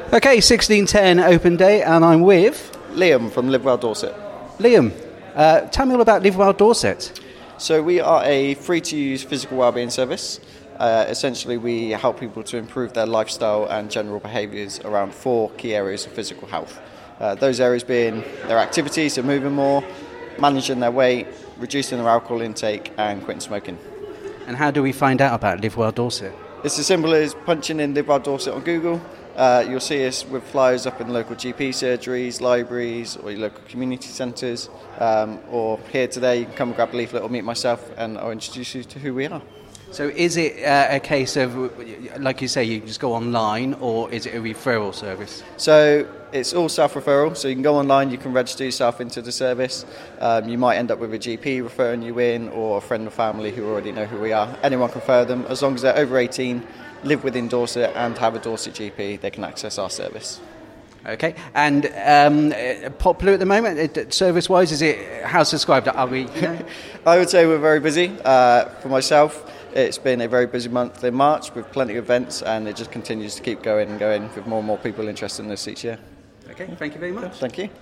Okay, 1610 open day, and I'm with Liam from Live Well Dorset. Liam. Tell me all about Live Well Dorset. So we are a free-to-use physical wellbeing service. Essentially, we help people to improve their lifestyle and general behaviours around 4 key areas of physical health. Those areas being their activities, so moving more, managing their weight, reducing their alcohol intake, and quitting smoking. And how do we find out about Live Well Dorset? It's as simple as punching in Live Well Dorset on Google. You'll see us with flyers up in local GP surgeries, libraries, or your local community centres. Or here today, you can come and grab a leaflet or meet myself, and I'll introduce you to who we are. So is it a case of, like you say, you just go online, or is it a referral service? So it's all self-referral, so you can go online, you can register yourself into the service. You might end up with a GP referring you in, or a friend or family who already know who we are. Anyone can refer them, as long as they're over 18, live within Dorset and have a Dorset GP, they can access our service. Okay, and popular at the moment, service-wise, is it, how's described? Are we? I would say we're very busy. For myself, it's been a very busy month in March with plenty of events, and it just continues to keep going and going with more and more people interested in this each year. Okay, thank you very much. Thank you.